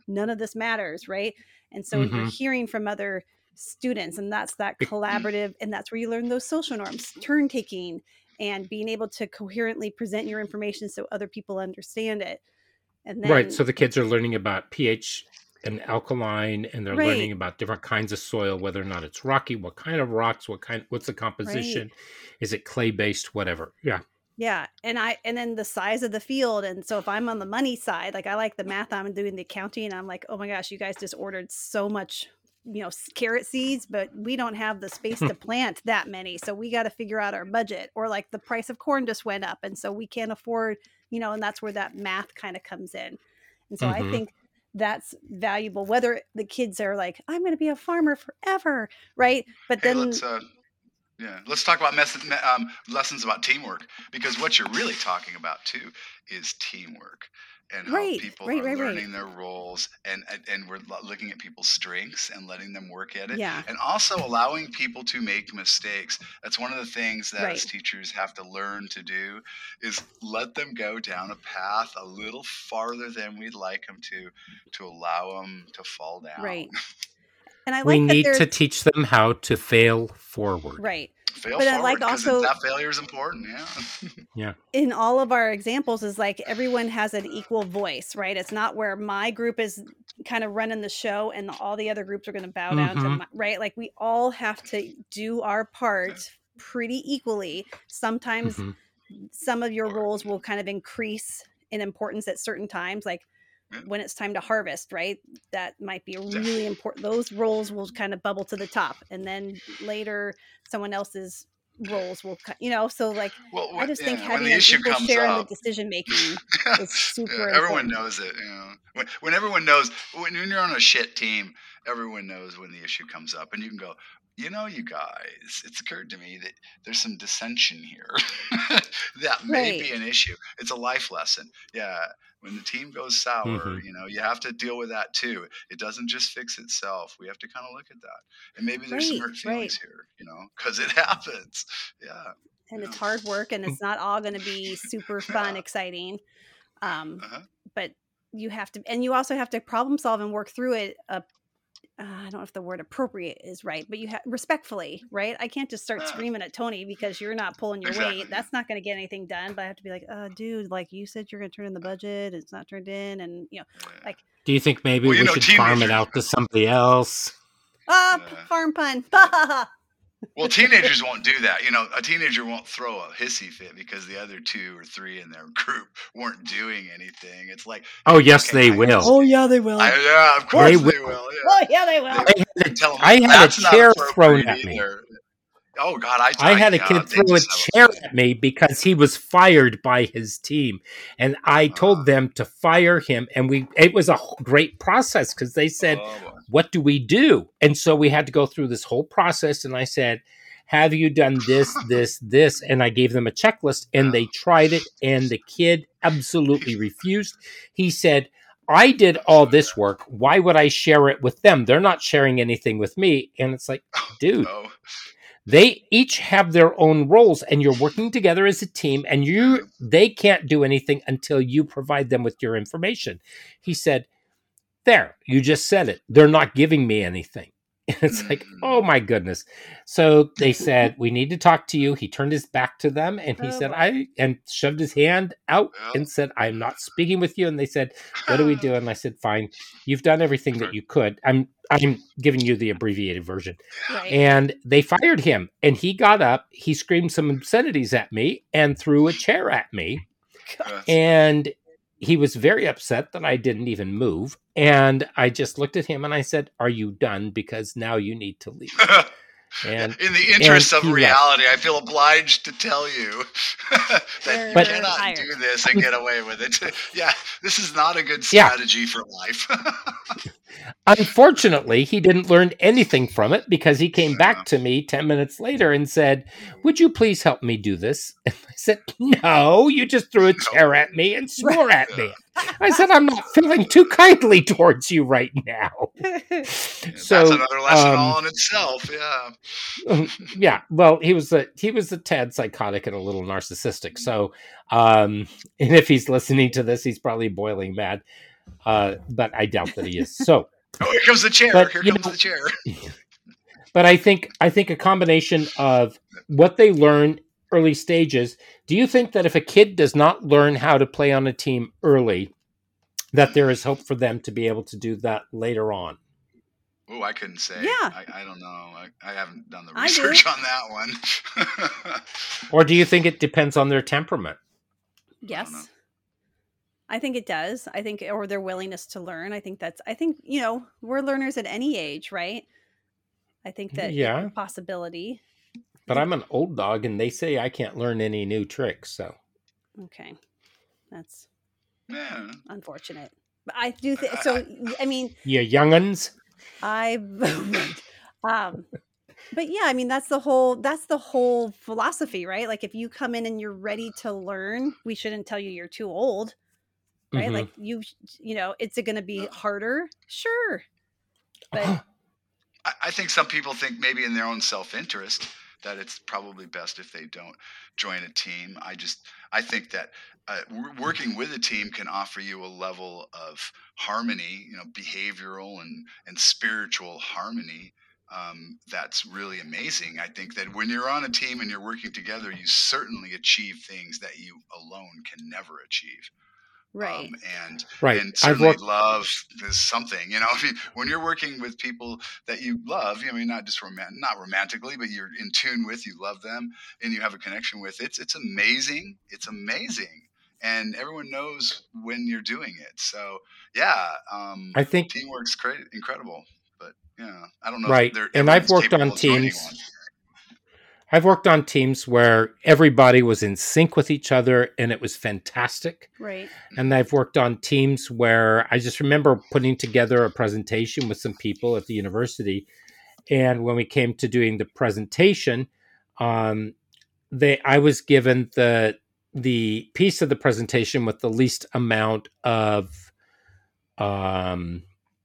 none of this matters, right? And so mm-hmm. you're hearing from other students, and that's that collaborative, and that's where you learn those social norms, turn taking, and being able to coherently present your information so other people understand it. And then, right. So the kids are learning about pH and alkaline, and they're right. learning about different kinds of soil, whether or not it's rocky, what kind of rocks, what kind, what's the composition, right. is it clay based, whatever. Yeah. Yeah. And I, and then the size of the field. And so if I'm on the money side, like I like the math, I'm doing the accounting, and I'm like, oh my gosh, you guys just ordered so much, you know, carrot seeds, but we don't have the space to plant that many. So we got to figure out our budget. Or like the price of corn just went up, and so we can't afford, you know, and that's where that math kind of comes in. And so mm-hmm. I think that's valuable, whether the kids are like, I'm going to be a farmer forever. Right. But hey, then let's, uh, yeah, let's talk about method, um, lessons about teamwork, because what you're really talking about too is teamwork. And how right, people right, are right, learning right. their roles, and and we're looking at people's strengths and letting them work at it. Yeah. And also allowing people to make mistakes. That's one of the things that right. as teachers have to learn to do, is let them go down a path a little farther than we'd like them to, to allow them to fall down. Right. And I like we that need there's... to teach them how to fail forward. Right. Fail but forward, I like also that failure is important. Yeah. Yeah. In all of our examples is like everyone has an equal voice, right? It's not where my group is kind of running the show and all the other groups are going to bow down mm-hmm. to my, right? Like we all have to do our part pretty equally. Sometimes mm-hmm. some of your roles will kind of increase in importance at certain times, like when it's time to harvest, right? That might be a really important, those roles will kind of bubble to the top. And then later someone else's roles will, you know, so like, well, when, I just yeah, think having an an issue equal comes share up, in the decision making is super yeah, important. Everyone knows it. You know, when, when everyone knows, when, when you're on a shit team, everyone knows when the issue comes up, and you can go, you know, you guys, it's occurred to me that there's some dissension here that may Right. be an issue. It's a life lesson. Yeah. When the team goes sour, mm-hmm. you know, you have to deal with that too. It doesn't just fix itself. We have to kind of look at that. And maybe there's Right, some hurt feelings right. here, you know, because it happens. Yeah. And you it's know. hard work, and it's not all going to be super fun, Yeah. exciting. Um, Uh-huh. but you have to, and you also have to problem solve and work through it. Uh, uh, I don't know if the word appropriate is right, but you have respectfully, right? I can't just start Yeah. screaming at Tony because you're not pulling your Exactly. weight. That's not going to get anything done. But I have to be like, uh, dude, like you said, you're going to turn in the budget. It's not turned in. And, you know, Yeah. like, Do you think maybe Well, you we know, should farm it teenagers- out to somebody else? ah, Yeah. p- farm pun. Well, teenagers won't do that. You know, a teenager won't throw a hissy fit because the other two or three in their group weren't doing anything. It's like, Oh, yes, okay, they I- will. Oh, yeah, they will. I, yeah, of course They they will. will. Yeah. Oh, yeah, they will. I had a, Tell 'em I had that's a not chair appropriate thrown at me. either. Oh God, I I had a yeah, kid they throw a just have chair at me because he was fired by his team, and I told Uh. them to fire him. And we it was a wh- great process because they said, Oh, boy. "What do we do?" And so we had to go through this whole process. And I said, "Have you done this, this, this?" And I gave them a checklist, and they tried it. And the kid absolutely refused. He said, "I did all this work. Why would I share it with them? They're not sharing anything with me." And it's like, dude. No. They each have their own roles, and you're working together as a team, and you they can't do anything until you provide them with your information. He said, "There, you just said it. They're not giving me anything." And it's like, oh my goodness. So they said, "We need to talk to you." He turned his back to them, and he Oh, said, boy. I and shoved his hand out Well. and said, "I'm not speaking with you." And they said, "What do we do?" And I said, "Fine, you've done everything that you could. I'm I'm giving you the abbreviated version." Right. And they fired him, and he got up, he screamed some obscenities at me and threw a chair at me. That's- And he was very upset that I didn't even move. And I just looked at him and I said, "Are you done? Because now you need to leave." And in the interest and of he left. reality, I feel obliged to tell you that You're you But- cannot hired. do this and get away with it. Yeah, this is not a good Yeah. strategy for life. Unfortunately, he didn't learn anything from it because he came back to me ten minutes later and said, "Would you please help me do this?" And I said, "No, you just threw a chair at me and swore at me." I said, "I'm not feeling too kindly towards you right now." So, That's another lesson um, all in itself. Yeah. yeah, well, he was a he was a tad psychotic and a little narcissistic. So, um, and if he's listening to this, he's probably boiling mad. uh, but I doubt that he is. So, Oh, here comes the chair. but Here you comes know, the chair. but I think I think a combination of what they learn early stages. Do you think that if a kid does not learn how to play on a team early, that there is hope for them to be able to do that later on? Oh, I couldn't say. Yeah. I, I don't know. I, I haven't done the I do. research on that one. Or do you think it depends on their temperament? I don't know. Yes. I think it does. I think, or their willingness to learn. I think that's, I think, you know, we're learners at any age, right? I think that it's Yeah. a possibility. But I'm an old dog, and they say I can't learn any new tricks. So Okay. That's Yeah. unfortunate. But I do think, I- so, I- I mean, you young'uns. I, um, but yeah, I mean, that's the whole, that's the whole philosophy, right? Like if you come in and you're ready to learn, we shouldn't tell you you're too old, right? Mhm. Like you, you know, it's going to be harder. Sure. But I, I think some people think maybe in their own self-interest that it's probably best if they don't join a team. I just I think that uh, w- working with a team can offer you a level of harmony, you know, behavioral and and spiritual harmony. Um, that's really amazing. I think that when you're on a team and you're working together, you certainly achieve things that you alone can never achieve. right. Um, and Right. and I've certainly worked. love is something, you know. I mean, when you're working with people that you love, I mean, not just roman- not romantically, but you're in tune with, you love them, and you have a connection with. It's it's amazing. It's amazing, and everyone knows when you're doing it. So yeah, um, I think teamwork's great, incredible. But yeah, I don't know right, if they're and I've everyone's worked capable on of joining teams. one. I've worked on teams where everybody was in sync with each other, and it was fantastic. Right. And I've worked on teams where I just remember putting together a presentation with some people at the university. And when we came to doing the presentation, um, they I was given the the piece of the presentation with the least amount of um,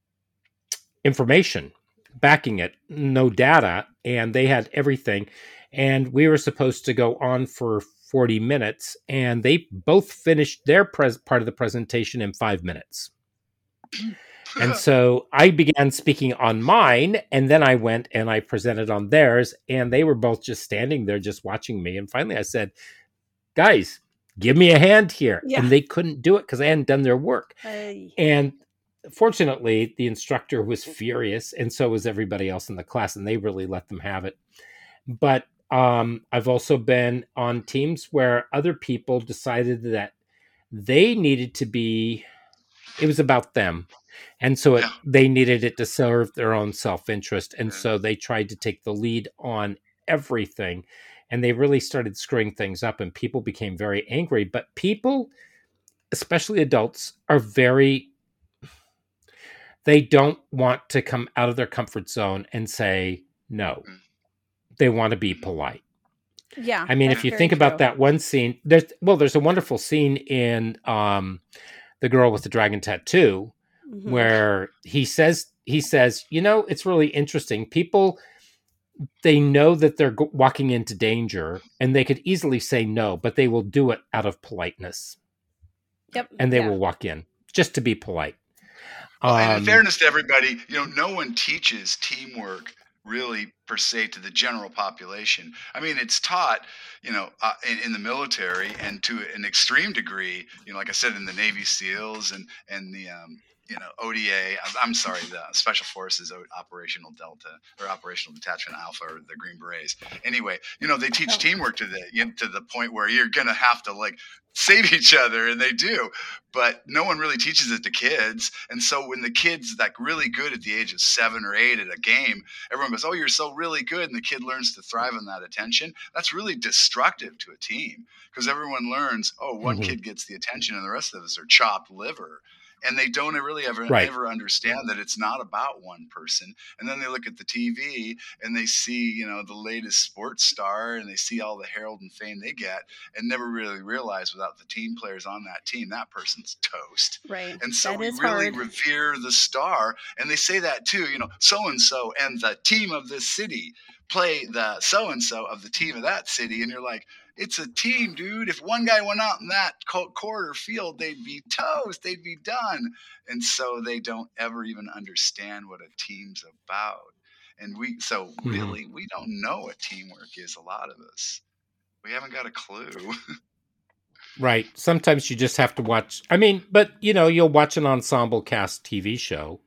information backing it, no data, and they had everything. And we were supposed to go on for forty minutes, and they both finished their pres- part of the presentation in five minutes. And so I began speaking on mine, and then I went and I presented on theirs, and they were both just standing there just watching me. And finally I said, guys, give me a hand here. Yeah. And they couldn't do it because they hadn't done their work. Uh, And fortunately, the instructor was furious, and so was everybody else in the class, and they really let them have it. But um, I've also been on teams where other people decided that they needed to be, it was about them. And so it, Yeah. they needed it to serve their own self-interest. And Yeah. so they tried to take the lead on everything. And they really started screwing things up, and people became very angry. But people, especially adults, are very, they don't want to come out of their comfort zone and say no. Mm. They want to be polite. yeah. I mean, that's if you very think about true. that one scene, there's well, there's a wonderful scene in um, The Girl with the Dragon Tattoo Mhm. where he says he says, you know, it's really interesting. People, they know that they're go- walking into danger, and they could easily say no, but they will do it out of politeness, Yep. and they yeah. will walk in just to be polite. Well, and in Um, fairness to everybody, you know, no one teaches teamwork really per se to the general population. I mean, it's taught, you know, uh, in, in the military and to an extreme degree, you know, like I said, in the Navy SEALs and and the um, you know O D A. I'm, I'm sorry, the Special Forces O- Operational Delta or Operational Detachment Alpha or the Green Berets. Anyway, you know, they teach Oh. teamwork to the you know, to the point where you're gonna have to like save each other, and they do, but no one really teaches it to kids. And so when the kid's like really good at the age of seven or eight at a game, everyone goes, oh, you're so really good, and the kid learns to thrive on that attention. That's really destructive to a team, because everyone learns, oh, one Mhm. kid gets the attention and the rest of us are chopped liver. And they don't really ever Right. ever understand that it's not about one person. And then they look at the T V and they see, you know, the latest sports star, and they see all the herald and fame they get, and never really realize without the team players on that team, that person's toast. Right. And so That we is really hard. revere the star. And they say that too, you know, so and so and the team of this city play the so and so of the team of that city. And you're like, It's a team, dude. If one guy went out in that quarter field, they'd be toast. They'd be done. And so they don't ever even understand what a team's about. And we, so Mm-hmm. really, we don't know what teamwork is, a lot of us. We haven't got a clue. Right. Sometimes you just have to watch. I mean, but, you know, you'll watch an ensemble cast T V show.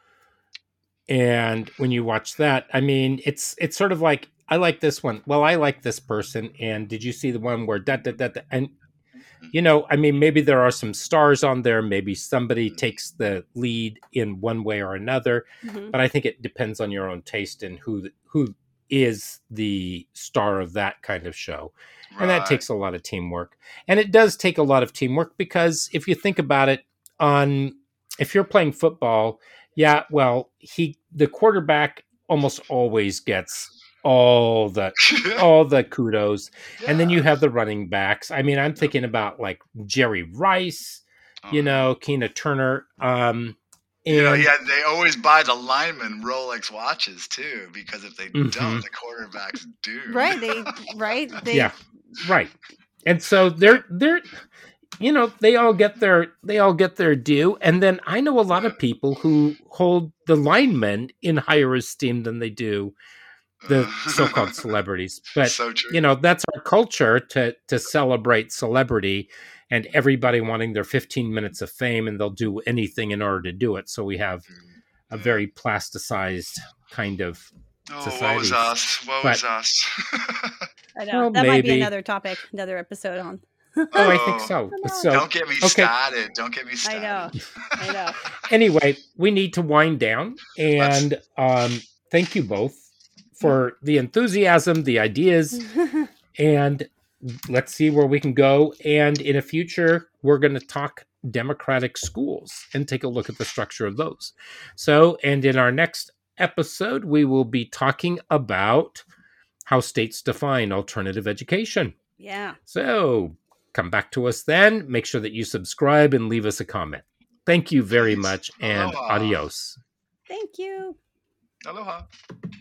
And when you watch that, I mean, it's it's sort of like, I like this one. Well, I like this person. And did you see the one where da da da da? And, you know, I mean, maybe there are some stars on there. Maybe somebody takes the lead in one way or another. Mhm. But I think it depends on your own taste and who who is the star of that kind of show. And that Right. takes a lot of teamwork. And it does take a lot of teamwork because if you think about it, on if you're playing football, yeah, well, he the quarterback almost always gets all the all the kudos. And then you have the running backs. I mean, I'm thinking about like Jerry Rice, you know, Keena Turner. Um, and You know, yeah, they always buy the linemen Rolex watches too, because if they Mhm. don't, the quarterback's doomed. Right. They right. They yeah, right. And so they're they're you know, they all get their they all get their due. And then I know a lot of people who hold the linemen in higher esteem than they do the so-called celebrities. But So true. you know, that's our culture to to celebrate celebrity and everybody wanting their fifteen minutes of fame, and they'll do anything in order to do it. So we have a very plasticized kind of Oh, society. woe is us. Woe But- is us. I know Well, that might be maybe. another topic, another episode on. Oh, I think so. Come on. So Don't get me okay. started. Don't get me I started. know. I know. Anyway, we need to wind down. And um, thank you both for the enthusiasm, the ideas, and let's see where we can go. And in a future, we're going to talk democratic schools and take a look at the structure of those. So, and in our next episode, we will be talking about how states define alternative education. Yeah. So come back to us then. Make sure that you subscribe and leave us a comment. Thank you very Please. much, and Aloha. adios. Thank you. Aloha.